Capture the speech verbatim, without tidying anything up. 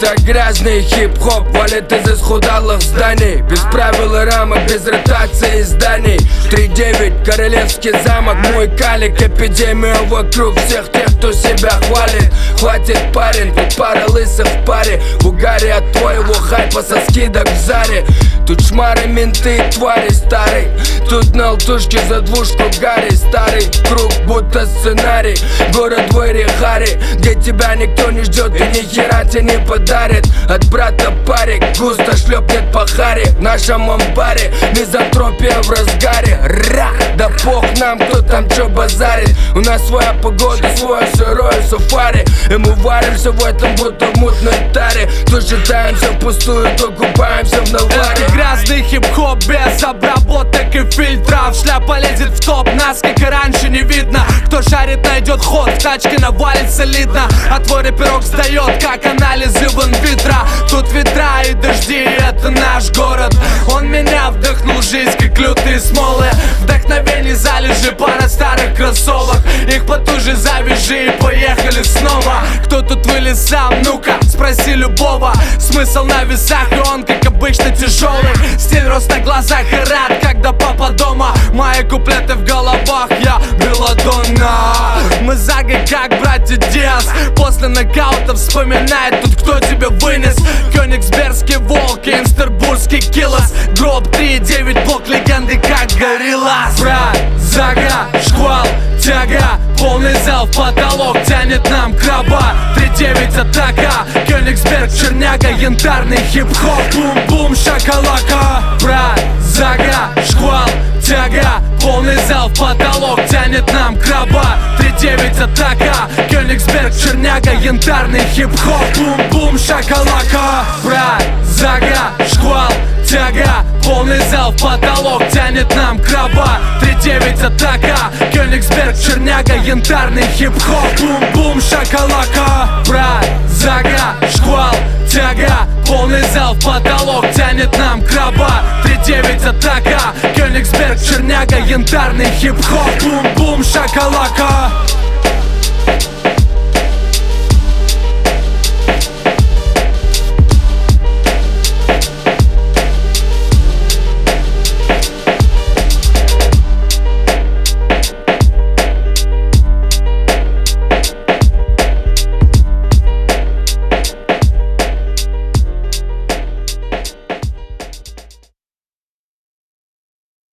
Это грязный хип-хоп валит из исхудалых зданий, без правил и рамок, без ротации изданий. Три девять, королевский замок, мой калик. Эпидемия вокруг всех тех, кто себя хвалит. Хватит, парень, тут пара лысых в паре. В угаре от твоего хайпа со скидок в Заре. Тут шмары, менты и твари старый. Тут на алтушке за двушку Гарри. Старый круг, будто сценарий. Город Вэри Хари, где тебя никто не ждет и ни хера тебе не подарит. От брата парик густо шлепнет по харе. В нашем амбаре мизантропия в разгаре. Ра! Да бог нам, кто там чё базарит. У нас своя погода, свое сырое сафари. И мы варимся в этом, будто в мутной таре. То считаемся впустую, то купаемся в наваре. Это грязный хип-хоп без обработок и фильтров. Шляпа лезет в топ, нас как и раньше не видно. Кто шарит, найдет ход, в тачке навалит солидно. А твой рэперок сдает, как анализы в инвитро. Тут ветра и дожди, это наш город. Он меня вдохнул жизнь, как лютые смолы. Вдохновение залежи, пара старых кроссовок. Их потуже завяжи и поехали снова. Кто тут вылез сам, ну-ка, спроси любого. Смысл на весах, и он, как обычно, тяжелый. Стиль рос на глазах и рад, когда папа дома. Мои куплеты в головах, я Белладонна. Мы загой, как братья Диас. После нокаута вспоминает тут, кто тебя вынес. Кёнигсбергский волк, инстербургский киллас. Гроб три девять, блок легенды, как Гориллаз. Брат, зага, шквал, тяга. Полный зал, в потолок тянет нам краба. Три девять, атака. Кёнигсберг, черняга, янтарный хип-хоп. Бум-бум, шакалака. Брат, зага, шквал, тяга. Полный зал, в потолок тянет нам краба. Три девять, атака. Кёнигсберг, черняга, янтарный хип-хоп. Бум-бум, шакалака. Брат, зага, шквал, тяга. Полный зал, в потолок тянет нам краба. Три девять, атака. Кёнигсберг, черняга, янтарный хип-хоп. Бум-бум, шакалака. Брат, зага, шквал, тяга. Полный зал, в потолок тянет нам краба. Три девять, атака. Кёнигсберг, черняга, янтарный хип-хоп. Бум-бум, шакалака.